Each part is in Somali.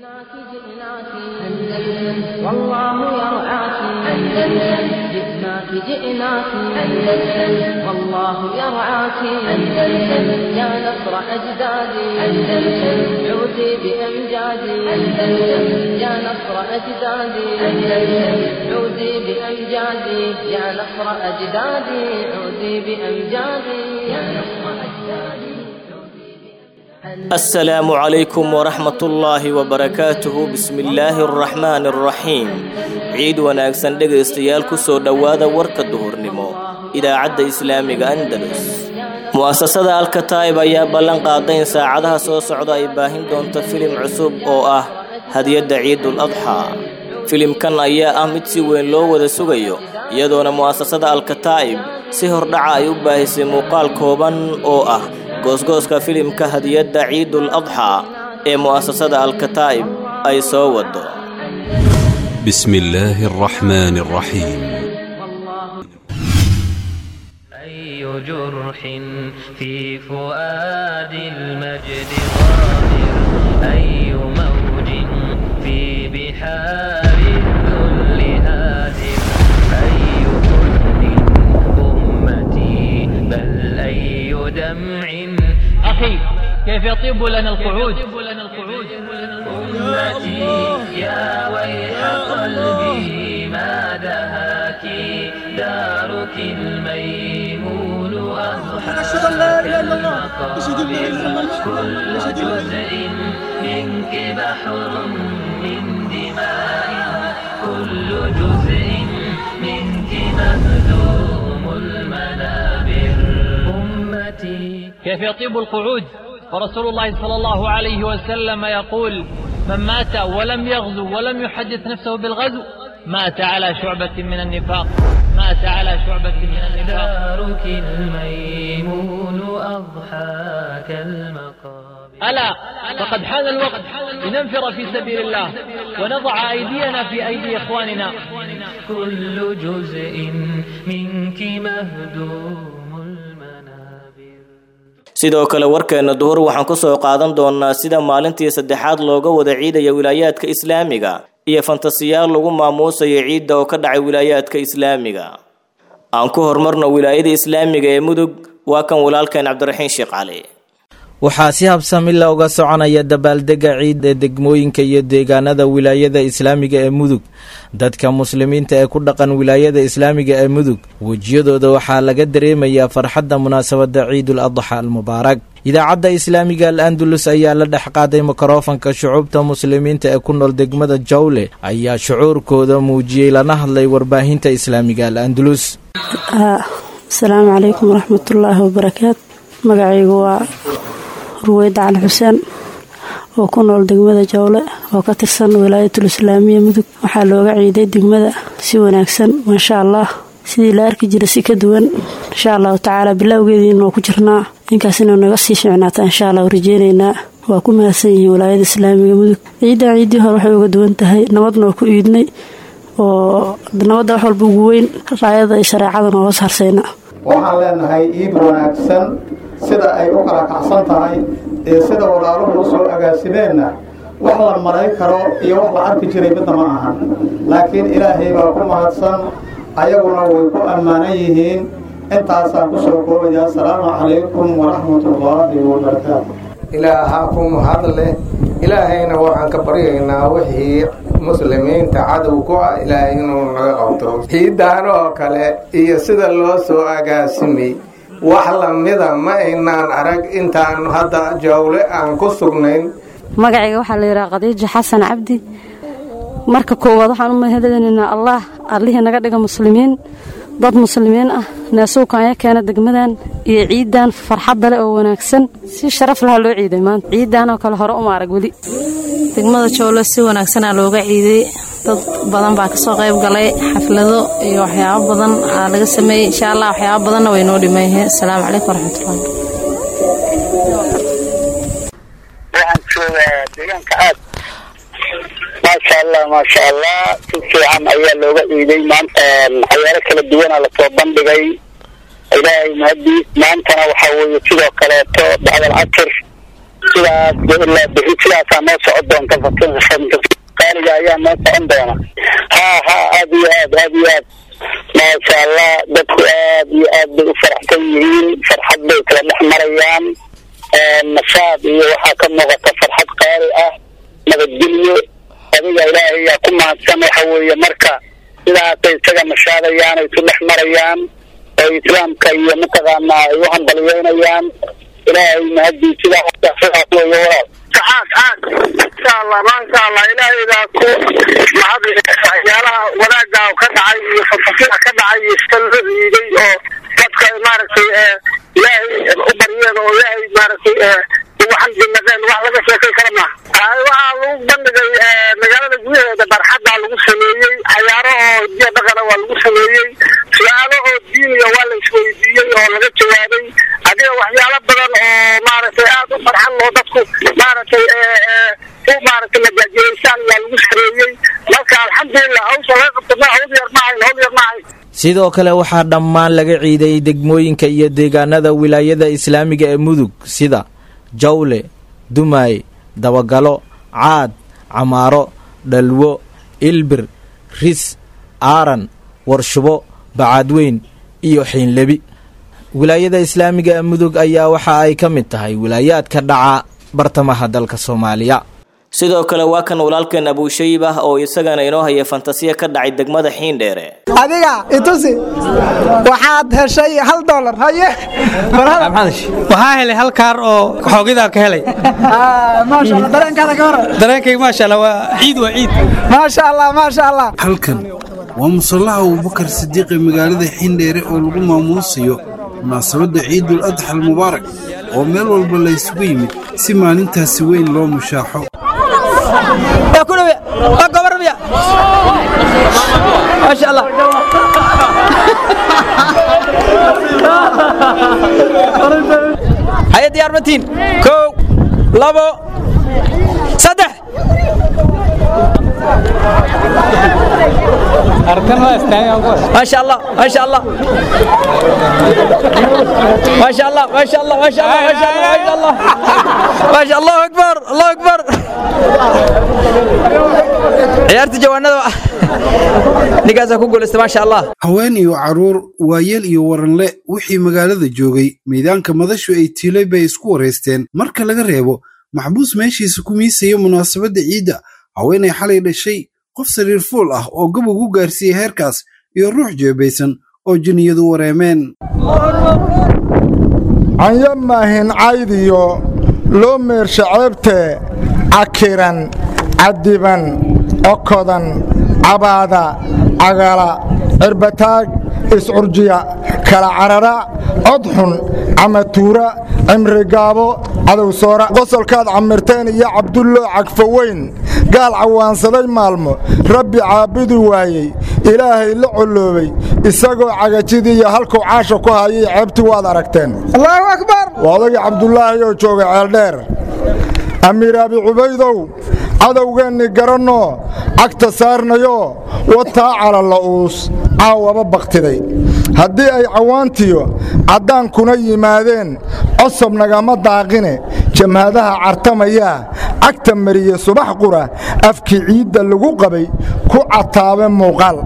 جئناك أندلس والله يرعاك أندلس جئناك أندلس والله يرعاك أندلس يا نصر أجدادي أندلس عودي بأمجادي أندلس يا نصر أجدادي أندلس عودي بأمجادي يا نصر أجدادي عودي بأمجادي يا نصر أجدادي. السلام عليكم ورحمة الله وبركاته. بسم الله الرحمن الرحيم. عيد وناكسن dhegeystayaal ku soo dhawaada warka duhurnimo idaacadda Islaamiga Andalus. muasasada Al-Kataib ayaa ballan qaaday in saacadaha soo socda ay baahin doonto filim cusub oo ah hadiyada Ciidul Adha. filimkan ayaa ah mid si weyn loo wada sugayo iyadoona muasasada Al-Kataib si hordhaca ay u baahisay muuqaal kooban oo ah goosgooska filimka hadiyada Ciidul Adha ee muasasada Al-Kataib ay soo wado. بسم الله الرحمن الرحيم. أي جرح في فؤاد المجد غامر أي موج في بحار الذل هادر أي حزن أمتي بل أي دمع أخي كيف يطيب لنا القعود أمتي يا ويح قلبي ما دهاك دارك الميمون أضحاك المقابر كل جزء منك بحر من دماء كل جزء منك مهدوم المنابر أمتي كيف يطيب القعود ورسول الله صلى الله عليه وسلم يقول من مات ولم يغزو ولم يحدث نفسه بالغزو مات على شعبة من النفاق دارك الميمون أضحاك المقابر ألا فقد حان الوقت لننفر في سبيل الله ونضع أيدينا في أيدي إخواننا كل جزء منك مهدوم. sidoo kale warkeena duhur waxaan ku soo qaadan doonaa sida maalintii saddexaad looga wada ciidaya wilaayaadka islaamiga iyo fantasiyaal lagu maamuusayo ciidda oo ka dhacay wilaayaadka islaamiga. aan ku hormarno wilaayada islaamiga ee Mudug waa kan walaalkeen Cabdiraxiin Sheekh Cali. waxaa si habsami leh uga soconaya dabaaldega ciid ee degmooyinka iyo deegaanada wilaayada islaamiga ee Mudug. dadka muslimiinta ee ku dhaqan wilaayada islaamiga ee Mudug wajiyadooda waxaa laga dareemayaa farxadda munaasabada Ciidul Adha al-Mubaarak. idaacadda islaamiga Al-Andalus ayaa la dhex qaaday mikrofoonka shucuubta muslimiinta ee ku nool degmada Jawle ayaa shucuurkooda muujiyay lana hadlay warbaahinta islaamiga Al-Andalus. Assalaamu calaykum waraxmatullaahi wabarakaatu. magacaygu waa ruweyda cali xuseen oo ku nool degmada Jawle oo ka tirsan wilaayatul islaamiya Mudug. waxaa looga ciiday degmada si wanaagsan masha Allah sidii la arki jiray si ka duwan insha Allah taala bilowgeedina oo ku jirnaa inkaasina naga sii fiicnaata insha Allah rajeenayna. waa ku mahadsan yihiin wilaayada islaamiga Mudug. ciidii hore waxay uga duwan tahay nabadna ku iidnay oo nabadda wax walba ugu weyn raayada iyo shareecadana hoos harsayna. waxaan leenahay ciid wanaagsan sida ay u kala kacsan tahay ee sida walaaluhu soo agaasimeenna wax la maray karo iyo wax la arki jiray midna ma aha. laakiin ilaahay baa ku mahadsan ayaguna way ku ammaanan yihiin. intaasaan ku soo koobaya. assalaamu calaykum waraxmatullaahi wabarakaatu. ilaahakum hadle ilaahayna waxaan ka baryaynaa wixii muslimiinta cadow ku ah ilaahay inuu naga qabto. ciidaan oo kale iyo sida loo soo agaasimay wax lamida ma aynaan arag intaan hadda Jawle aan ku sugnayn. magacayga waxaa la yiraahdaa Khadiija Xasan Cabdi. marka koowaad waxaan u mahadcelinaynaa Allah allihii naga dhiga muslimiin dad muslimiin ah naasuukan ay keena degmadan iyo ciidan farxad leh oo wanaagsan si sharaf leh loo ciiday maanta. ciidan oo kale hore uma arag wali. degmada Jawle si wanaagsan looga ciiday dad badan baa ka soo qayb galay xaflado iyo waxyaabo badan laga sameeyay insha Allah waxyaabo badan way noo dhimayeen. assalaamu calaykum waraxmatullaahi. waxaan joogaa deegaanka aad ما شاء الله في عام أيام لو جاي ما عيارة كلا ديانا لطبان بجاي إلهي مهدي ما أنت أنا وحاول كذا كلاته بعد العصر sidaas ilaa bixi sidaasaa noo socon doonta qaaliga ayaa noo socon doona aad iyo aad maasha allah dadku aad iyo aad bay u faraxsan yihiin farxad bay kala dhex marayaan nashaad iyo waxaa ka muuqata farxad qaali ah nabadgelyo adiga ilaahay yaa ku mahadsan waxa weeye marka sidaasay isaga nashaadayaan ay isu dhex marayaan oo islaamka iyo mataqaanaa ay u hambaliyeynayaan ilaahay mahadii sidaas weeye walaal maasha allah ilaahaybaa ku mahad waxyaalaha wanaaga ka dhacay iyo fantasiga ka dhacay iyo sida loo riiday oo dadka maaragtay ilaahay u baryeen oo ilaahay maaragtay waxaan dinadeen wax laga sheekay kara maaha waxaa lagu bandhigay magaalada gudaheeda barxaddaa lagu sameeyey cayaaro oo hidiya dhaqana waa lagu sameeyey su-aalo oo diiniya waa la isweydiiyey oo laga jawaabay adiga waxyaalo badan oo maaragtay aad u farxan oo dadku maaragtay majaajireysaan yaa lagu sameeyey marka alxamdulilah hawsha laga qabtana hawl yar maahayn sidoo kale waxaa dhammaan laga ciiday degmooyinka iyo deegaanada wilaayada islaamiga ee mudug sida jawle dumaay dabagalo caad camaaro dhalwo ilbir ris aaran warshubo bacaadweyn iyo xiinlebi wilaayada islaamiga ee mudug ayaa waxa ay ka mid tahay wilaayaadka dhaca bartamaha dalka Soomaaliya sidoo kale waa kan walaalkeen Abuushayba oo isagana inoo haya fantasiya ka dhacay degmada Xiindheere adiga itusi waxaad heshay $1 haye waxaa helay hal kaar oo xoogida ka helay ma sha Allah dareenkaada ka hor dareenkayga ma sha Allah waa ciid ma sha Allah halkan waa musallaha Abubakar Sidiiq ee magaalada Xiindheere oo lagu maamuusiyo munaasabada Ciidul Adha al-Mubaarak oo meel walba la isugu yimid si maalintaasi weyn loo mushaaxo ما شاء الله هيا ديار متين كو لابو صدح ما شاء الله ما شاء الله ما شاء الله ما شاء الله ما شاء الله ما شاء الله ما شاء الله اكبر الله اكبر ciyaarta jawaanada nigaasa ku guuleystay ma sha Allah haween iyo caruur waayeel iyo waranle wixii magaalada joogay meedaanka madashu ay tiilay bay isku wareysteen marka laga reebo maxbuus meeshiisa ku miisayo munaasabada ciida haweenay xalay dhashay qof sariir fuul ah oo gab ugu gaarsiiyay heerkaas iyo ruux jeebaysan oo jiniyadu wareemeen ayamahin caydiyo loo meersha ceebte akiran cadiban okodan cabaada cagala cirbataag iscurjiya kala carara codxun camatuura cimrigaabo cadowsoora qosolkaad camirteen iyo cabdullo cagfaweyn gaal cawaansaday maalmo rabbi caabudi waayey ilaahay la coloobay isagoo cagajidiiyo halkuu caasha ku hayay ceebtii waad aragteen allahu akbar waadagii cabdullaahi oo joogay ceeldheer amiir abi cubaydow cadowgeenni garanoo cagta saarnayo wataa calala'uus caawaba bakhtiday haddii ay cawaantiyo caddaankuna yimaadeen cosob nagama daaqine jamhadaha cartamayaa cagta mariye subax qura afkii ciidda lagu qabay ku cataabe muuqaal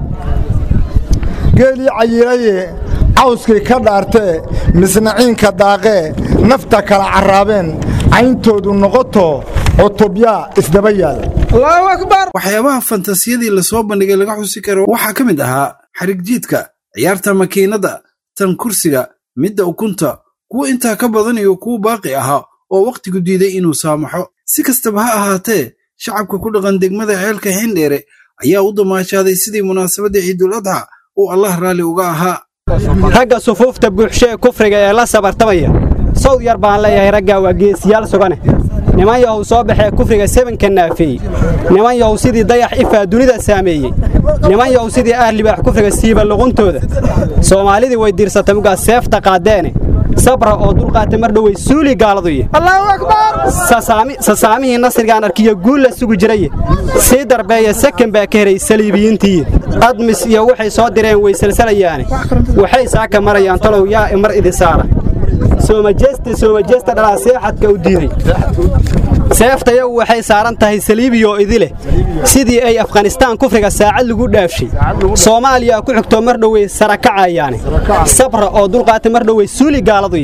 geelii cayilaye cawskii ka dhaartee misnaciinka daaqee nafta kala carraabeen cayntoodu noqoto cutubyaa isdaba yaal allahu akbar waxyaabaha fantasiyadii la soo bandhigay laga xusi karo waxaa ka mid ahaa xarig jiidka ciyaarta makiinada tan kursiga midda ukunta kuwa intaa ka badan iyo kuwa baaqi ahaa oo waqtigu diiday inuu saamaxo si kastaba ha ahaatee shacabka ku dhaqan degmada ceelka Xiindheere ayaa u damaashaaday sidii munaasabada Ciidul Adha oo Allah raali uga ahaa ragga sufuufta buuxshee kufriga ee la sabartamaya sawd yar baan leeyahay ragga waa geesiyaal sugane niman yahow soo baxee kufriga 7ka naafiyey niman yahow sidii dayax ifaa dunida saameeyey niman yahow sidii libaax kufriga siiba luquntooda Soomaalidii way diirsatay mugaa seefta qaadeene sabra oo dulqaatay mar dhaway suuli gaaladuye allahu akbar sasaamihi nasrigaan arkiyo guul la sugu jiray si darbeeya sakan baa ka heray saliibiyiintii admis iyo waxay soo direen way salsalayaan waxay saaka marayaan talow yaa mar idin saara soomajesta dhalaa seexadka u diiday seeftayagu waxay saaran tahay saliibiyo idileh sidii ay afghanistaan kufriga saacad lagu dhaafshay soomaaliya ku xigto mar dhowey sarakacayaane sabra oo dulqaata mar dhowey suuli gaaladuy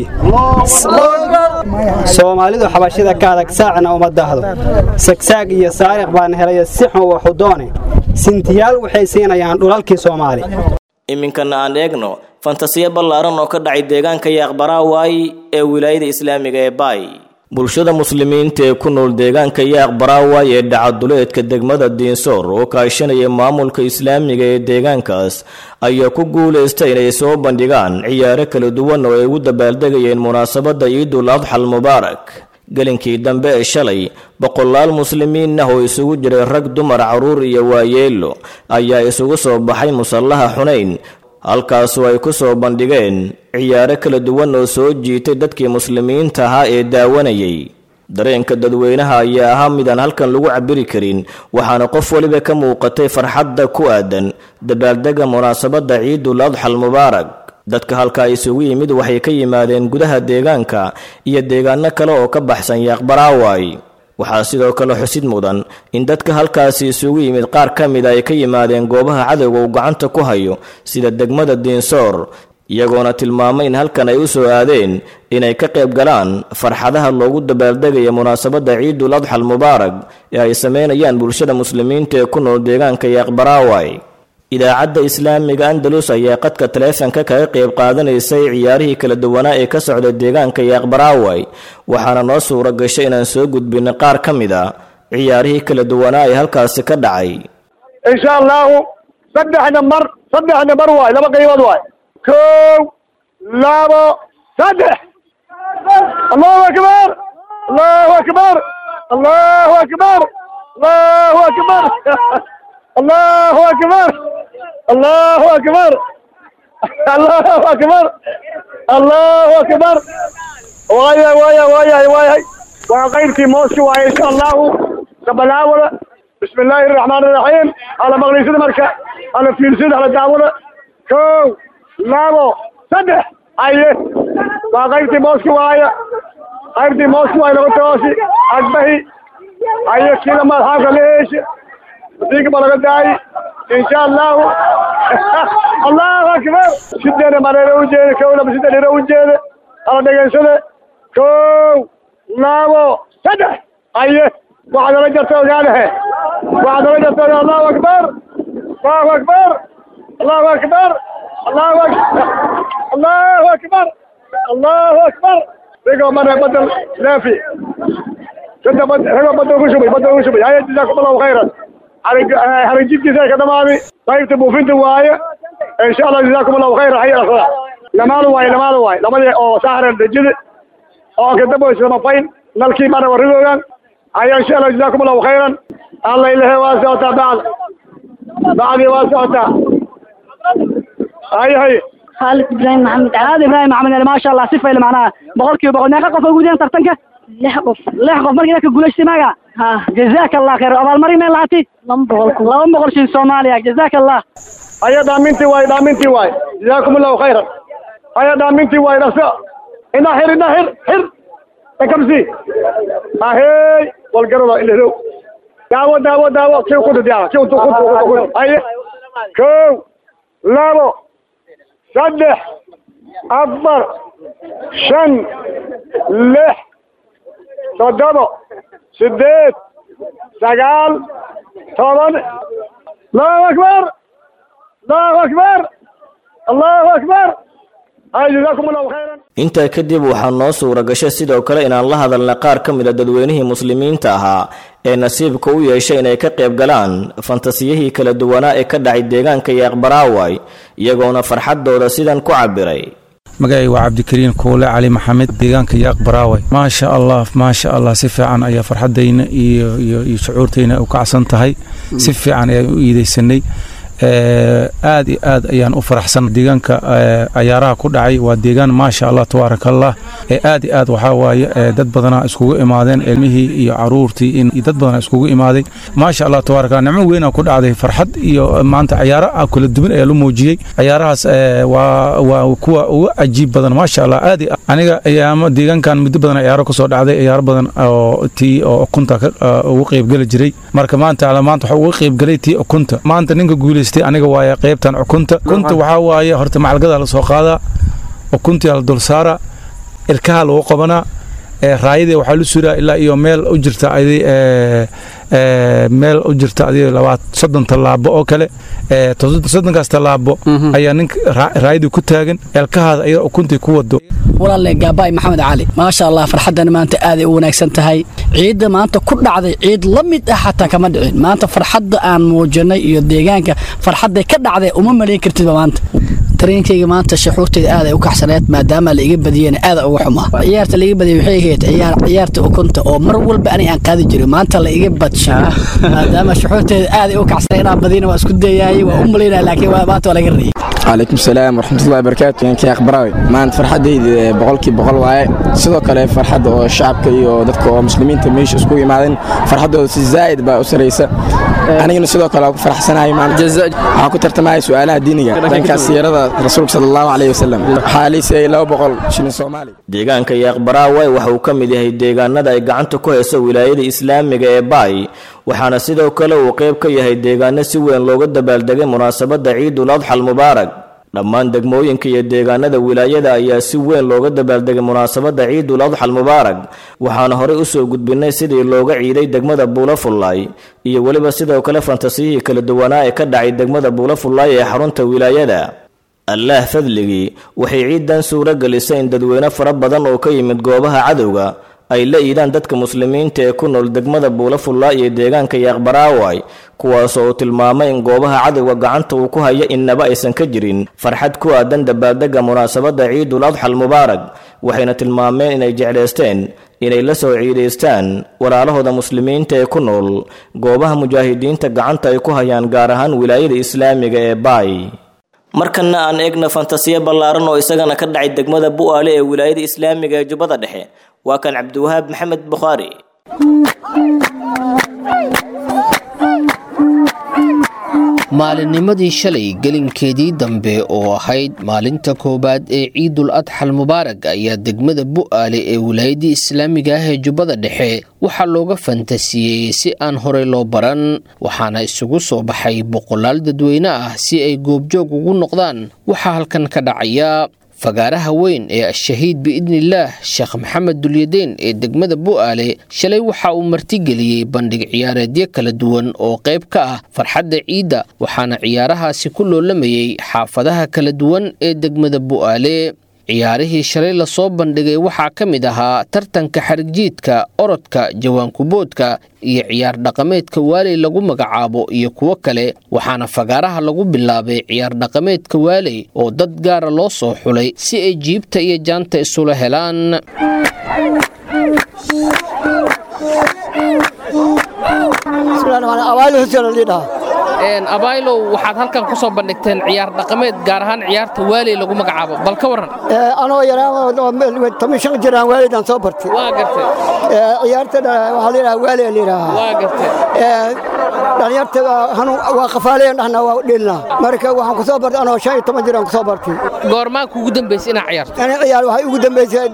soomaalidu xabashida ka adag saacna uma daahdo sagsaag iyo saariq baan helay si xun waxu doone sintiyaal waxay siinayaan dhulalkii Soomaali iminkana aan eegno fantasiya ballaaran oo ka dhacay deegaanka Yaaqbaraaway ee wilaayada Islaamiga ee Baay bulshada muslimiinta ee ku nool deegaanka Yaaqbaraaway ee dhacaduleedka degmada Diinsoor oo kaashanaya maamulka Islaamiga ee deegaankaas ayaa ku guuleystay inay soo bandhigaan ciyaaro kala duwan oo ay ugu dabaaldegayeen munaasabada Ciidul Adha al-Mubaarak galinkii dambe ee shalay boqolaal muslimiin ah oo isugu jiray rag dumar caruur iyo waayeelo ayaa isugu soo baxay musallaha Xunayn halkaas oo ay ku soo bandhigeen ciyaaro kala duwan oo soo jiitay dadkii muslimiinta ahaa ee daawanayay dareenka dadweynaha ayaa ahaa midaan halkan lagu cabiri karin waxaana qof waliba ka muuqatay farxadda ku aadan dabaaldega munaasabada Ciidul Adha al-Mubaarak dadka halka isugu yimid waxay ka yimaadeen gudaha deegaanka iyo deegaano kale oo ka baxsan Yaaqbaraaway waxaa sidoo kale xusid mudan in dadka halkaas isugu yimid qaar kamid ay ka yimaadeen goobaha cadawga uu gacanta ku hayo sida degmada Diinsoor iyagoona tilmaamay in halkan ay u soo aadeen inay ka qayb galaan farxadaha loogu dabaaldegayo munaasabada Ciidul Adha al-Mubaarak ee ay sameynayaan bulshada muslimiinta ee ku nool deegaanka Yaaqbaraaway idaacadda Islaamiga Andalus ayaa qadka taleefanka kaga qayb qaadanaysay ciyaarihii kala duwanaa ee ka socda deegaanka Yaaqbaraaway waxaana noo suura gashay inaan soo gudbino qaar kamid ah ciyaarihii kala duwanaa ee halkaas ka dhacay insha Allah saddexna mar waay laba qaybood waay koow labo saddex Allahu akbar Allahu akbar Allahu akbar Allahu akbar Allahu akbar Allahu akbar Allahu akbar Allahu akbar واي وغيرتي موسى وإن شاء الله تبلاوله بسم الله الرحمن الرحيم على مغرب المركة على فيلسين على داوله كو لابو صدح أيه وغيرتي موسى ويا غيرتي موسى ويا لو توسي أجبهي أيه كلا ما هذا ليش ديك بلغ داي إن شاء الله الله أكبر شدنا ما نروجه كولا بس نروجه على دجاجة كو لابو صدح أيه واحد رجع توجعه واحد رجع توجع الله أكبر الله أكبر الله أكبر الله أكبر الله أكبر الله أكبر رجع مرة بدل لا في كنت بدل وشبي هاي جزاكم الله خيرا على جد كذا كذا مامي طيب تبوا فين توايا إن شاء الله جزاكم الله خيرا حي الأخلاق لما له واي لما أو سهر الجد أو كتبوا اسمه فين نلقي مرة ورجوعان هاي إن شاء الله جزاكم الله خيرا الله إله واسعة بعد واسعة هاي خالد إبراهيم محمد عاد إبراهيم محمد ما شاء الله صفة اللي معناها بقول ناقة قف وجودين ترتنك لحقف مركي لك قولش تماجا ها جزاك الله خير أول مرة من لاتي لم بقول شيء سوماليا جزاك الله هيا دامنتي واي جزاكم الله خيرا هيا دامنتي واي رسا إنا حر تكمسي هاي والقرضة اللي هو داوة شو كنت ديانا شو هاي كو لابو صدح أفضل شن لح صدبو سديت سقال طبعا الله أكبر الله أكبر الله أكبر هاي جزاكم الله خيرا inta kadib waxaa noo suura gashay sidoo kale inaan la hadalna qaar ka mid ah dadweynihii muslimiinta ahaa ee nasiibka u yeeshay inay ka qayb galaan fantasiyihii kala duwanaa ee ka dhacay deegaanka Yaaqbaraaway iyagoona farxadooda sidan ku cabiray magacay waa Cabdikariin Koole Cali Maxamed deegaanka Yaaqbaraaway ma sha Allah si fiican ayaa farxadayna iyo shucuurtayna u kacsan tahay si fiican ayaan u iideysanay aad iyo aad ayaan u faraxsan deegaanka cayaaraha ku dhacay waa deegaan maasha allah tabaarakallah aad iyo aad waxaa waaye dad badanaa iskugu imaadeen ilmihii iyo caruurtii iyo dad badanaa iskugu imaaday maasha allah tabaarakallah nicmo weynaa ku dhacday farxad iyo maanta cayaaro kala duwan ayaa la muujiyey cayaarahaas waa kuwa ugu cajiib badan maasha allah aad iyo aniga ayaama deegaankan muddo badan ciyaaro ka soo dhacday ciyaaro badan oo tii oo ukunta ugu qaybgeli jiray marka maanta waxa ugu qaybgalay tii ukunta maanta ninka guuleystay aniga waaye qaybtan ukunta waxaa waaye horta macalgada la soo qaadaa ukuntii la dul saara ilkaha lagu qabanaa raayadii waxaa la suraa ilaa iyo meel u jirta adii 30 tallaabo oo kale 30 tallaabo ayaa ninka raayadii ku taagan ilkahaada ayada ukuntii ku wado walaalle gaabay maxamed cali maasha allah farxadana maanta aad ay u wanaagsan tahay ciidda maanta ku dhacday ciid la mid ah xataa kama dhicin maanta farxadda aan muujinay iyo deegaanka farxadda ka dhacday uma maleyn kartid maanta tareenkayga maanta shaxuurteeda aad ay u kaxsaneed maadaama la iga badiyeen aad uga xumaa ciyaarta la iga badiyay waxay ahayd ciyaarta ukunta oo mar walba aan qaadi jiray maanta la iga badshaa maadaama shaxuurteeda aad ay u kaxsaneed inaan badiyana waa isku dayaayay waa u maleynaa laakiin maanta waa laga reeyay عليكم السلام ورحمة الله وبركاته يعني كي أخبراوي ما أنت فرحة دي بقول واي سيدو كله فرحة الشعب كي ودتك مسلمين تميش اسكوي معدن فرحة زايد بقى أسريسة أنا ينو سيدو كله فرح سنة هاي معنا جزء أكو ترتمعي سؤالها دينية دانك السيارة رسولك صلى الله عليه وسلم حالي سي لو بقول شنو الصومالي ديغان كي أخبراوي وحو كمي دي ديغان ندا يقعنتو كويسو ولاية الإسلام باي waxaana sidoo kale uu qayb ka yahay deegaano si weyn looga dabaaldegay munaasabadda Ciidul Adha al-Mubaarak dhammaan degmooyinka iyo deegaanada wilaayada ayaa si weyn looga dabaaldegay munaasabadda Ciidul Adha al-Mubaarak waxaana horey u soo gudbinay sidii looga ciiday degmada Buulafullaay iyo waliba sidoo kale fantasiyo kala duwanaa ee ka dhacay degmada Buulafullaay ee xarunta wilaayada Allah fadligii waxay ciidan suura gelisay in dadweyne fara badan oo ka yimid goobaha cadawga ay la iidaan dadka muslimiinta ee ku nool degmada Buulafullaay iyo deegaanka Yaqbaraaway kuwaas oo tilmaamay in goobaha cadawga gacanta uu ku haya inaba aysan ka jirin farxad ku aadan dabaaldega munaasabadda Ciidul Adha al-Mubaarak waxayna tilmaameen inay jecleysteen inay la soo ciideystaan walaalahooda muslimiinta ee ku nool goobaha mujaahidiinta gacanta ay ku hayaan gaar ahaan wilaayada islaamiga ee Baay markana aan eegna fantasiya ballaaran oo isagana ka dhacay degmada Bu'aale ee wilaayada islaamiga ee Jubbada Dhexe waa kan Cabdiwahaab Maxamed Bukhari maalinnimadii shalay gelinkeedii dambe oo ahayd maalinta koobaad ee Ciidul Adha al-Mubaarak ayaa degmada Bu'aale ee wilaayada islaamiga ah ee Jubbada Dhexe waxaa looga fantasiyey si aan horey loo baran waxaana isugu soo baxay boqolaal dadweyne ah si ay goobjoog ugu noqdaan waxa halkan ka dhacaya fagaaraha weyn ee shahiid biidnillaah Sheekh Maxamed Dulyadeen ee degmada Bu'aale shalay waxa uu martigeliyay bandhig ciyaareedyo kala duwan oo qayb ka ah farxadda ciida waxaana ciyaarahaasi ku loolamayay xaafadaha kala duwan ee degmada Bu'aale ciyaarihii shalay la soo bandhigay waxaa ka mid ahaa tartanka xarigjiidka orodka jawaankuboodka iyo ciyaar dhaqameedka waaley lagu magacaabo iyo kuwo kale waxaana fagaaraha lagu bilaabay ciyaar dhaqameedka waaley oo dad gaara loo soo xulay si ay jiibta iyo jaanta isula helaan abaylow waxaad halkan ku soo bandhigteen ciyaar dhaqameed gaar ahaan ciyaarta waaley lagu magacaabo bal ka waran anoo yaraan jiraan waalidan soo bartay waa gartay ciyaarta waxa la yiraahdaa waaley la yiraahdaa waa gartay dhalinyarta waa qafaaleyn dhahna waa dhilna marka waxaan ku soo bartay anoo 15 jiraan ku soo bartay goormaan kuugu dambeysay inaad ciyaarto ana ciyaar waxay ugu dambeysay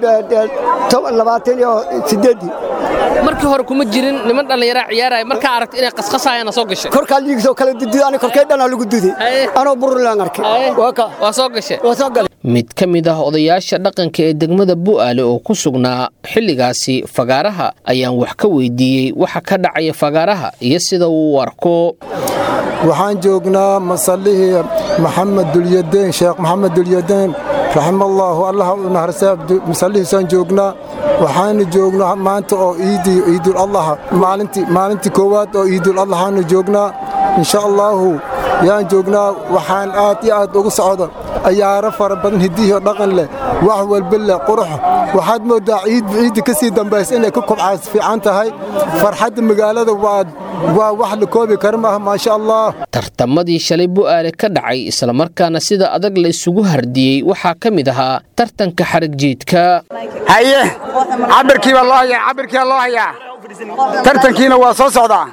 28 markii hore kuma jirin niman dhalinyaro ciyaaraya marka aragtay inay qasqasayaan soo gashay korka liigso kala dudid ani korkay dhana lagu duday anoo burlaan arkay waa soo gashay mid ka mid ah odayaasha dhaqanka ee degmada Bu'aale oo ku sugnaa xilligaasi fagaaraha ayaan wax ka weydiiyey waxa ka dhacaya fagaaraha iyo sida uu warko waxaan joognaa masallihii Maxamed Dulyadeen Sheekh Maxamed Dulyadeen rahimallahu Allah naharsaab masallihiisaan joognaa waxaan joognaa maanta oo Ciidul Adha maalintii koowaad oo Ciidul Adha aan joognaa insha Allah yaan joognaa waxaan aad iyo aad ugu socdo ciyaaro fara badan hidiyo dhaqan leh wax walba leh qurux waxaad moodaa ciid ka sii dambaysa inay ku kobcaas fiican tahay farxadda magaalada waa wax la koobi karo maaha maasha Allah tartamadii shalay Bu'aale ka dhacay isla markaana sida adag la isugu hardiyay waxaa ka mid ahaa tartanka xarig jiidka haye cabirkii baa loo hayaa tartankiina waa soo socdaa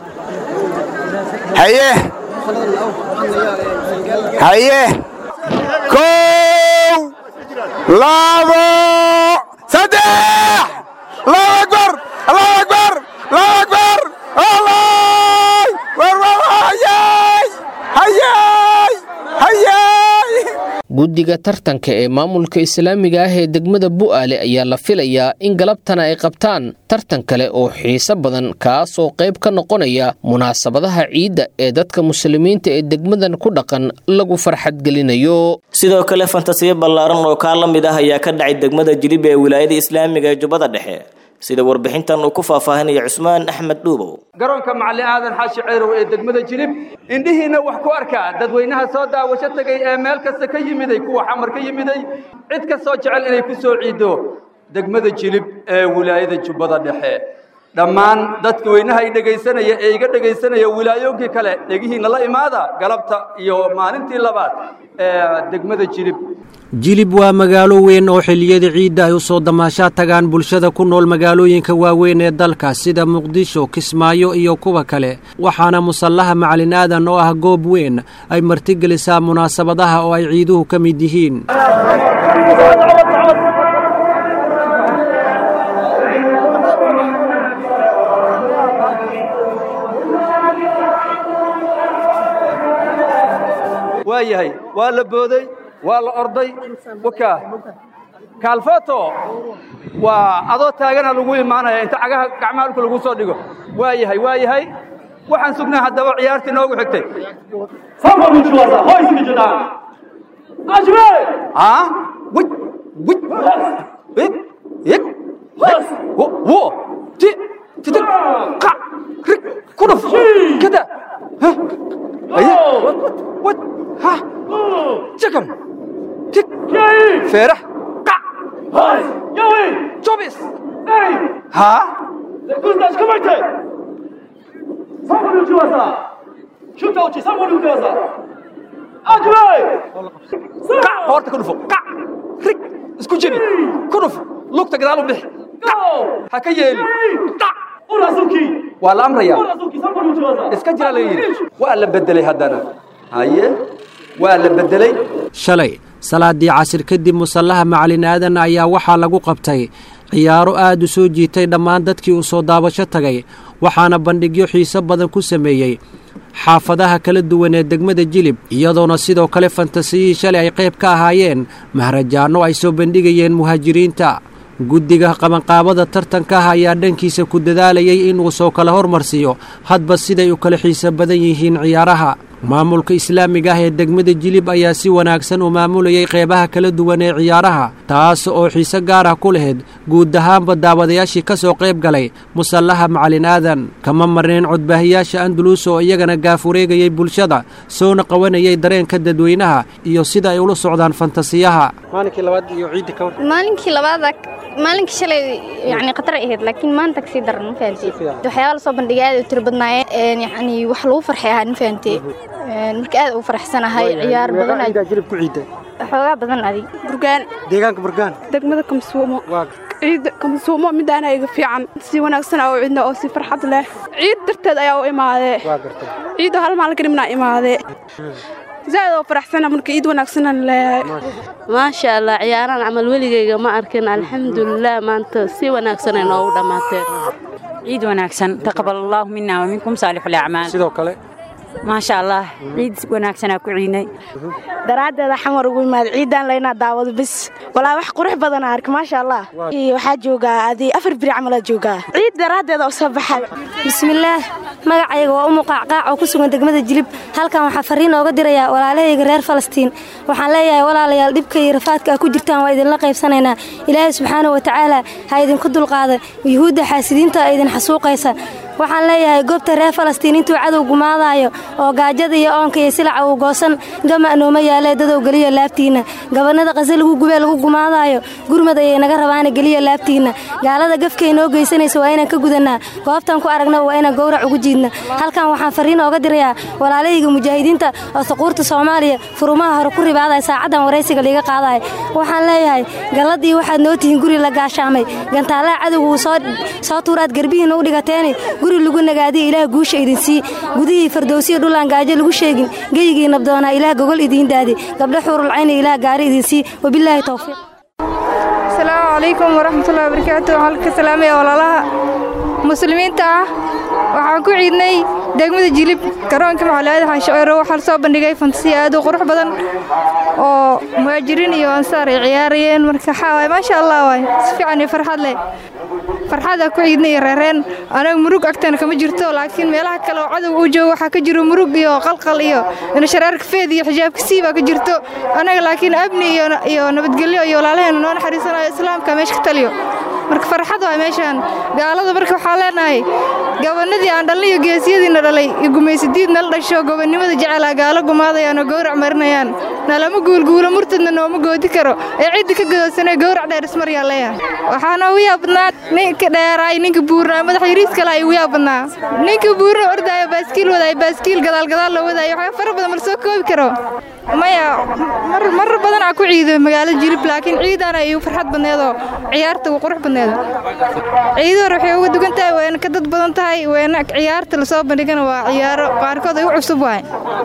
haye kow labo saddex Allahu akbar Allahu akbar Allahu akbar guddiga tartanka ee maamulka islaamiga ah ee degmada Bu'aale ayaa la filayaa in galabtana ay qabtaan tartan kale oo xiiso badan kaas oo qayb ka noqonaya munaasabadaha ciidda ee dadka muslimiinta ee degmadan ku dhaqan lagu farxad gelinayo sidoo kale fantasiyo ballaaran oo ka la mid ah ayaa ka dhacay degmada Jilib ee wilaayada islaamiga ee Jubbada Dhexe sida warbixintan uu ku faahfaahinaya Cusmaan Axmed Dhuubow garoonka macallin aadan xaashi ceyrow ee degmada Jilib indhihiina wax ku arkaa dadweynaha soo daawasho tagay ee meel kasta ka yimiday kuwa xamar ka yimiday cid ka soo jecel inay ku soo ciido degmada Jilib ee wilaayada Jubbada Dhexe dhammaan dadka weynaha ay dhageysanaya ee iga dhageysanaya wilaayoonkii kale dhagihiina la imaada galabta iyo maalintii labaad ee degmada Jilib waa magaalo weyn oo xilliyada ciidda ay u soo damaashaad tagaan bulshada ku nool magaalooyinka waaweyn ee dalka sida Muqdisho, Kismaayo iyo kuwa kale waxaana musallaha macallin aadan oo ah goob weyn ay martigelisaa munaasabadaha oo ay ciiduhu ka mid yihiin waayahay waa la booday waa la orday waka kaalfooto waa adoo taagana lagu imaanaya inta cagaha gacmaalku lagu soo dhigo waayahay waxaan sugnaa haddaba ciyaartii noogu xigtay جكم تك فرح قع هاي يوي جوبيس اي ها كوزاش كمايتي سامولو جوازا شو توتشي سامولو جوازا اجوي قع بورت كنفو قع ريك اسكو جيبي كنف لوقتا قدالو بخ قع هكايلي قع وراسوكي ولا امر يا وراسوكي سامولو جوازا اسكا جرا لي ولا بدلي هدانا هاي waa la bedelay shalay salaadii casir kadib musallaha macallin aadan ayaa waxaa lagu qabtay ciyaaro aad u soo jiitay dhammaan dadkii u soo daabasho tagay waxaana bandhigyo xiiso badan ku sameeyay xaafadaha kala duwan ee degmada Jilib iyadoona sidoo kale fantasiyi shalay ay qayb ka ahaayeen mahrajaano ay soo bandhigayeen muhaajiriinta guddiga qabanqaabada tartanka ayaa dhankiisa ku dadaalayay inuu soo kala hormarsiyo hadba siday u kala xiiso badan yihiin ciyaaraha maamulka islaamiga ah ee degmada Jilib ayaa si wanaagsan u maamulayay qaybaha kala duwan ee ciyaaraha taas oo xiiso gaar ah ku lahayd guud ahaan daawadayaashii ka soo qayb galay musallaha macallin aadan kama marneen codbaahiyaasha Andalus oo iyagana gaafureegayay bulshada soona qawanayay dareenka dadweynaha iyo sida ay ula socdaan fantasiyaha maalinkii labaad iyo ciidda ka maalinkii shalay yani qatar ahayd laakiin maanta kasii daran ma fahantii waxyaalo soo bandhigay aad u tiro badnaayeen yani wax lagu farxay ahaan ma fahantii marka aad u faraxsanahay ciyaar badan ay Jilib ku ciiday xoogaa badan adi burgaan deegaanka burgaan degmada Kamsuumo ciid Kamsuumo midaan ay fiican si wanaagsan oo ciidna oo si farxad leh ciid darteed ayaa u imaadee ciid hal maalin kadibna imaadee زاد وفرحسنا من كيد ونكسنا ما شاء الله عياران عمل وليجي ما أركن الحمد لله ما أنت سي ونكسنا نودا ما عيد ونكسن تقبل الله منا ومنكم صالح الأعمال ما شاء الله عيد ونكسنا كعيني دراد هذا حمر وما عيدان لينا دعوة بس ولا وح قرح بدنا أرك ما شاء الله وحاج جوجا هذه أفر بري عمل جوجا عيد دراد هذا وصبح بسم الله magacayga waa umu qacqaac oo ku sugan degmada Jilib halkan waxa fariin ooga diraya walaalahayga reer Falastiin waxaan leeyahay walaalayaal dhibka iyo rafaadka ku jirtaan waa idin la qaybsanaynaa Ilaahay subxaanahu wa ta'aala ha idin ku dulqaado yuhuudda xaasidiinta idin xasuuqaysa waxaan leeyahay goobta reer falastiin intuu cadow gumaadayo oo gaajada iyo oonka iyo silaca uu goosan gama nooma yaalee dadow geliyo laabtiina gabanada qase lagu gubee lagu gumaadayo gurmad ayay naga rabaan geliyo laabtiina gaalada gafkay noo geysanaysa waa inaan ka gudanaa goobtan ku aragna waa inaan gowrac ugu jiidna halkan waxaan fariin ooga dirayaa walaalayga mujaahidiinta oo saquurta Soomaaliya furumaha hore ku ribaaday saacadan wareysiga liiga qaaday waxaan leeyahay galadii waxaad noo tihiin guri la gaashaamay gantaala cadowgu soo tuuraad garbihiina u dhigateen guri lagu nagaadiyo ilaah guusha idin sii gudihii fardowsiyo dhulaan gaajo lagu sheegin geeyigii nabdoona ilaah gogol idin daadi gabdho xuurul cayn ilaah gaari idin sii wabillahi tawfiiq السلام عليكم ورحمة الله وبركاته وعليكم السلام يا والله مسلمين waxaan ku ciidnay degmada Jilib garoonka Macalaad Xanshabeero waxaa soo bandhigay fantasi aad u qurux badan oo muhaajiriin iyo ansaar ay ciyaarayeen marka xawaay ma sha Allah way si fiican farxad leh farxada ku ciidnay reereen anaga murug agtan kama jirto laakiin meelaha kale oo cadow u joogo waxa ka jiro murug iyo qalqal iyo in shareerka feed iyo xijaabka siiba ka jirto anaga laakiin abni iyo nabadgelyo iyo walaalaheen noo naxariisanayo islaamka meesha ka taliyo marka farxad waa meeshan gaalada marka waxa leenahay gabanadii aan dhalay geesiyadiina dhalay iyo gumaysidiidna la dhasho gobonimada jecel gaalo gumaadayaan oo gowrac marinayaan nalama guulguulo murtadna nooma goodi karo ee cid ka gadoosanay gowrac dheer ismar yaa leeyahay waxaana u yaabnaa ninka dheeray ninka buurnaa madax yariis kale ay u yaabnaa ninka buurna ordayo baaskiil gadaal la wadayo waxa far badan mar soo koobi karo maya mar badan aan ku ciido magaalada Jilib laakiin ciidana ay farxad badneedo ciyaarta ugu qurux badneedo ciido waxay ugu dugan tahay waan ka dad badan tahay waan ciyaarta la soo bandhigana waa ciyaaro qaarkood ay u cusub waay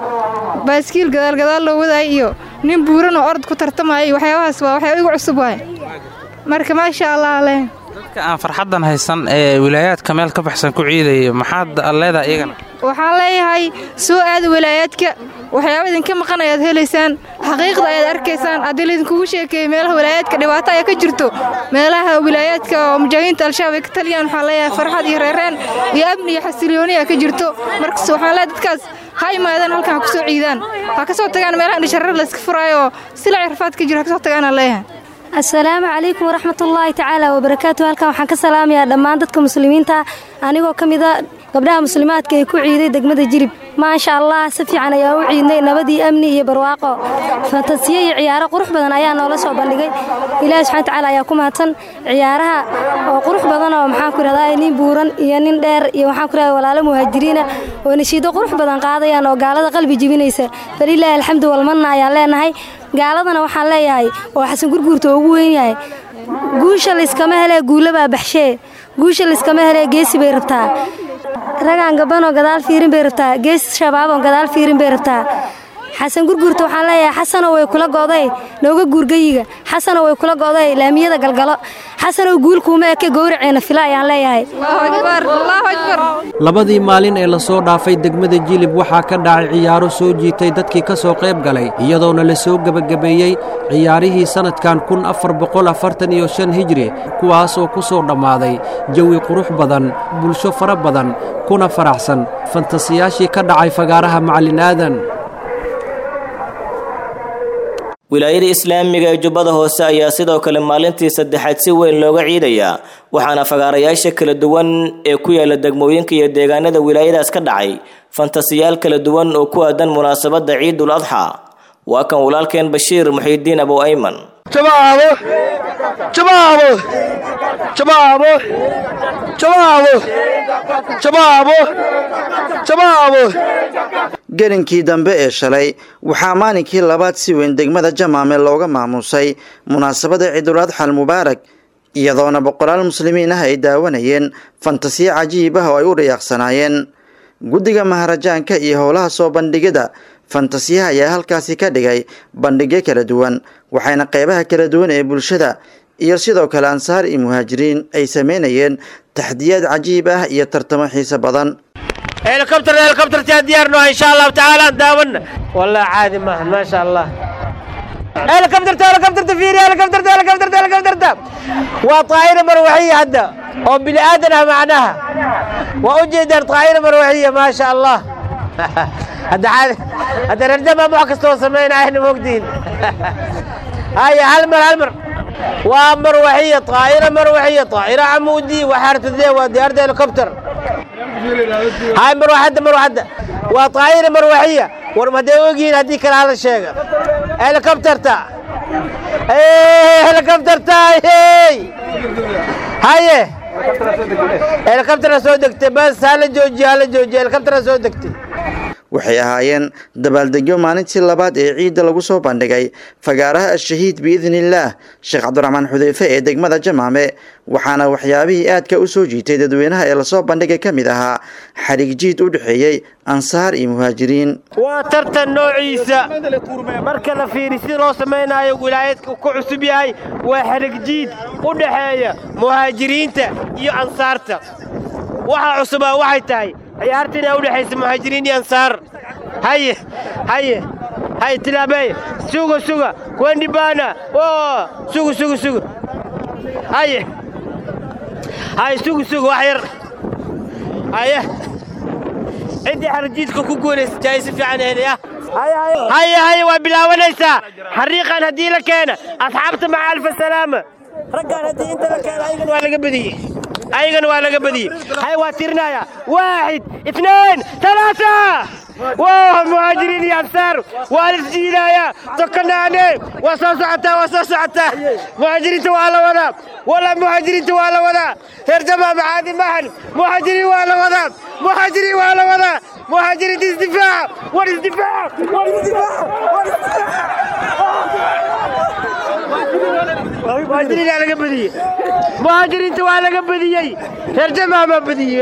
baaskiil gadaal loo wadayo iyo nin buuran oo orod ku tartamay waxyaabahaas waa waxay ugu cusub waay marka ma sha Allah leh dadka aan farxadan haysan ee wilaayadka meel ka baxsan ku ciiday maxaad leedahay iyagana waxaan leeyahay soo aad wilaayadka waxyaabo idin ka maqan ayaad helaysaan xaqiiqda ayaad arkaysaan adil idin kugu sheekay meelaha wilaayadka dhibaato ay ka jirto meelaha wilaayadka oo mujaahidiinta al-shabaab ka taliyaan waxaan leeyahay farxad iyo reereen iyo amni iyo xasilooni ay ka jirto markaas waxaan leeyahay dadkaas ha imaadaan halkan ku soo ciidaan ha ka soo tagaan meelaha indhashareer la iska furaayo sila cirfaad ka jira ka soo tagaan leeyahay السلام عليكم ورحمة الله تعالى وبركاته هلكان waxaan ka salaamayaa dhammaan dadka muslimiinta anigoo kamida gabdhaha muslimaadka ee ku ciiday degmada Jilib ma sha Allah si fiican ayaa u ciidnay nabadii amni iyo barwaaqo fantasiyo iyo ciyaaro qurux badan ayaa noola soo bandhigay Ilaahay subhanahu wa ta'ala ayaa ku mahadsan ciyaaraha oo qurux badan oo maxaan ku raadayay nin buuran iyo nin dheer iyo waxaan ku raadayay walaalo muhaajiriina oo nashiido qurux badan qaadayaan oo gaalada qalbi jibinaysa falillahi alhamdu wal manna ayaa leenahay gaaladana waxaan leeyahay oo xasan gurguurta ugu weyn yahay guusha la iskama helay guulaba baxshee guusha la iskama helay geesi bay rabtaa ragaan gabano gadaal fiirin bay rabtaa gees shabaab oo gadaal fiirin bay rabtaa xasan gurguurta waxaan leeyahay xasano way kula gooday nooga guurgayiga xasano way kula gooday laamiyada galgalo xasano guul kuma eke gowraceena fila ayaan leeyahay Allahu akbar labadii maalin ee la soo dhaafay degmada Jilib waxaa ka dhacay ciyaaro soo jiitay dadkii ka soo qayb galay iyadoona la soo gabagabeeyay ciyaarihii sanadkan 1445 hijri kuwaas oo ku soo dhamaaday jawi qurux badan bulsho fara badan kuna faraxsan fantasiyaashii ka dhacay fagaaraha Macalin Aadan wilaayada islaamiga ee Jubbada Hoose ayaa sidoo kale maalintii saddexaad si weyn looga ciidayaa waxaana fagaarayaasha kala duwan ee ku yaala degmooyinka iyo deegaanada wilaayadaas ka dhacay fantasiyaal kala duwan oo ku aadan munaasabada Ciidul Adha waa kan walaalkeen Bashiir Muxiidiin Abu Ayman gelinkii dambe ee shalay waxaa maalinkii labaad si weyn degmada Jamaame looga maamusay munaasabada Ciidul Adha Mubaarak iyadoona boqolaal muslimiin ah ay daawanayeen fantasiyo cajiib ah oo ay u riyaaqsanaayeen guddiga maharajaanka iyo howlaha soo bandhigida fantasiyaha ayaa halkaasi ka dhigay bandhigyo kala duwan waxayna qaybaha kala duwan ee bulshada iyo sidoo kale ansaar iyo muhaajiriin ay sameynayeen taxdiyaad cajiib ah iyo tartamo xiiso badan helicopter diyaarno insha Allah ta'ala daawana wallahi caadi ma sha Allah helicopter fiiri helicopter waa طائرة مروحية هذا أو بني آدم معناها وأجد طائرة مروحية ما شاء الله هذا رجما معكس توصلنا احنا موجودين هاي هالمر ومروحية طائرة عمودي وحارة الذي وديار هليكوبتر هاي مروحة وطائرة مروحية ورمدوجين هذيك على الشيء هليكوبتر تا هليكوبتر تا هاي هليكوبتر سودكتي بس هلا جوجي هليكوبتر سودكتي waxay ahaayeen dabaaldegyo maalintii labaad ee ciidda lagu soo bandhigay fagaaraha ashahiid biidnillaah Sheekh Cabdiraxmaan Xudeyfe ee degmada Jamaame waxaana waxyaabihii aadka u soo jiitay dadweynaha ee la soo bandhigay kamid ahaa xarig jiid u dhaxeeyay ansaar iyo muhaajiriin waa tartan noociisa marka la fiiriyo loo sameeyo wilaayadka ku cusub yahay waa xarig jiid u dhaxeeya muhaajiriinta iyo ansaarta waxa cusub waxay tahay ciyaartina u dhaxaysa muhaajiriin iyo ansaar هاي تلابي سوق كوين دبانا سوق هاي سوق وحير عندي حرجيتكم كوكوليس جايز في عن هنا هاي وبلا ونيسا حريقا هدي لك انا اصحابت مع الف سلامه رجال هدي انت لك ايغن ولا قبدي هاي واترنايا 1 2 3 واه مهاجرين يا انصار والجيلايا تكناني وصوصعته مهاجرين ولا ولا مهاجرين ولا ترجمة معادي محل مهاجرين ولا مهاجرين ازدفاع والازدفاع مهاجرين على قبدي مهاجرين على قبدي ترجمة ما بدي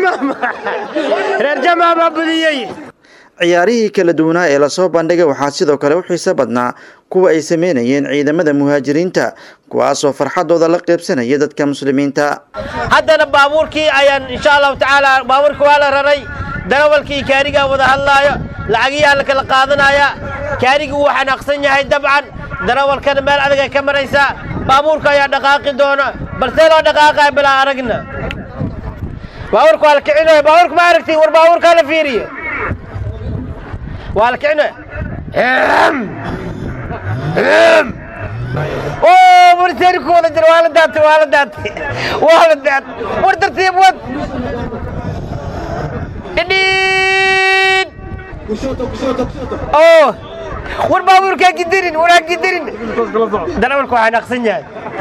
ترجمة ما بدي ciyaarihii kala duwanaa ee la soo bandhigay waxaa sidoo kale u xiiso badnaa kuwa ay sameynayeen ciidamada muhaajiriinta kuwaas oo farxadooda la qaybsanaya dadka muslimiinta haddana baabuurkii ayaan insha Allah taala baabuurka waa la raray darawalkii kaariga wada hadlaayo lacagiyaha la kala qaadanaya kaarigu waxa naqsan yahay dabcan darawalkana meel adag ay ka maraysa baabuurka ayaa dhaqaaqi doona balse loo dhaqaaqay bila aragna baabuurka waa la kicinayo baabuurka ma aragtay war baabuurka la fiiriyo والكعنة اوه مرتين كولا جر والدات ورترتيب ود ادين اوه والبابور كاكدرين ولا كدرين دراولك واحد اقسن جاي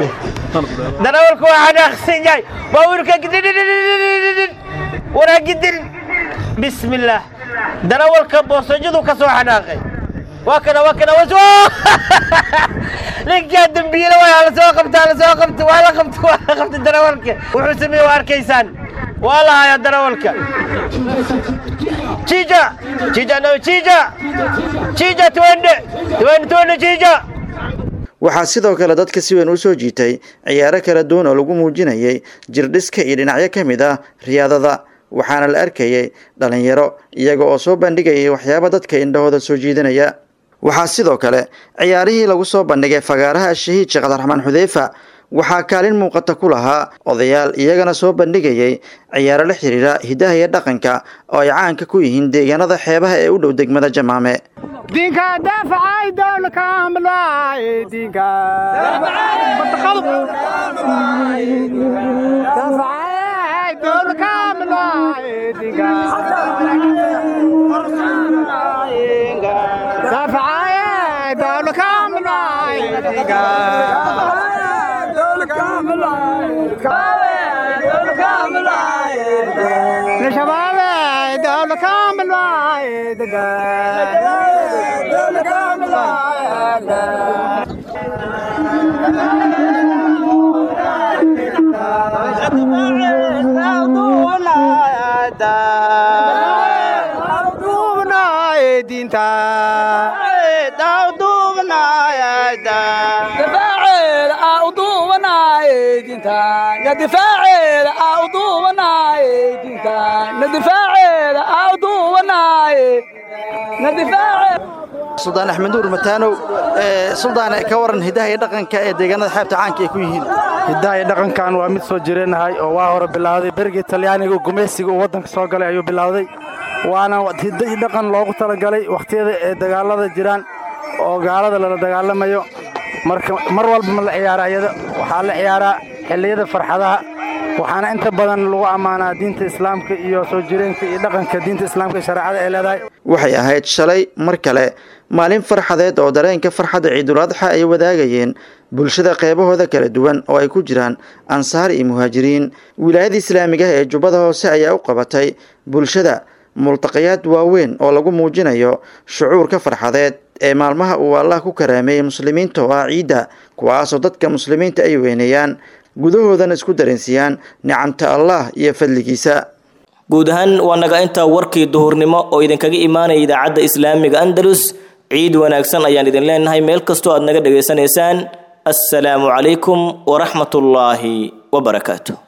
بابور كاكدرين ولا كدرين بسم الله دراولك بوسجدو كسو حناقي وكنا وزو لك يا دنبيله ولا سو قمت ولا قمت دراولك وحسمي واركيسان والله يا دراولك تشيجا توين تشيجا waxaa sidoo kale dadka si weyn u soo jiitay ciyaaro kala duwan oo lagu muujinayay jirdhiska iyo dhinacyo kamid ah riyaadada waxaana la arkayay dhalinyaro iyaga oo soo bandhigayay waxyaabo dadka indhahooda soo jiidanaya waxaa sidoo kale ciyaarihii lagu soo bandhigay fagaaraha shahiid Sheekh Cabdiraxmaan Xudeyfe waxaa kaalin muuqata ku lahaa odayaal iyagana soo bandhigayay ciyaaro la xiriira hidaha iyo dhaqanka oo ay caanka ku yihiin deegaanada xeebaha ee u dhow degmada Jamaame دينكا دافعي دول كاملاي دينكا دافعي دول كاملاي دينكا دافعي دول كاملاي دينكا دول كاملاي لشباب دول كاملاي دينكا سلطان أحمد نور متانو سلطان كورن هداية دقن كديجانا حياة عانك يكويهين هداية دقن كان وامد سوجرين هاي وواهر بالله برجع تلياني وجميسي ووطن سوق عليه بالله وأنا هداية دقن لوق ترى قالي وقت دجالة الجيران وقالة لا دجالة ما يو مر والب من العيارة يدا وحال العيارة اللي يدا فرحها waxaana inta badan lagu ammaanaa diinta islaamka iyo soo jireenka iyo dhaqanka diinta islaamka shareecada ay leedahay. waxay ahayd shalay mar kale maalin farxadeed oo dareenka farxadda ciidul adxa ay wadaagayeen bulshada qeybahooda kala duwan oo ay ku jiraan ansaar iyo muhaajiriin. wilaayada islaamiga ee Jubbada Hoose ayaa u qabatay bulshada multaqayaad waaweyn oo lagu muujinayo shucuurka farxadeed ee maalmaha uu Allah ku karaameeyay muslimiinta oo ah ciida, kuwaasoo dadka muslimiinta ay weyneeyaan gudahoodana isku dareensiiyaan nicamta Allah iyo fadligiisa. guud ahaan waa naga intaa warkii duhurnimo oo idinkaga imaanaya idaacadda islaamiga Andalus. ciid wanaagsan ayaan idin leenahay meel kastoo aad naga dhageysanaysaan. assalaamu calaykum waraxmatullaahi wabarakaatuh.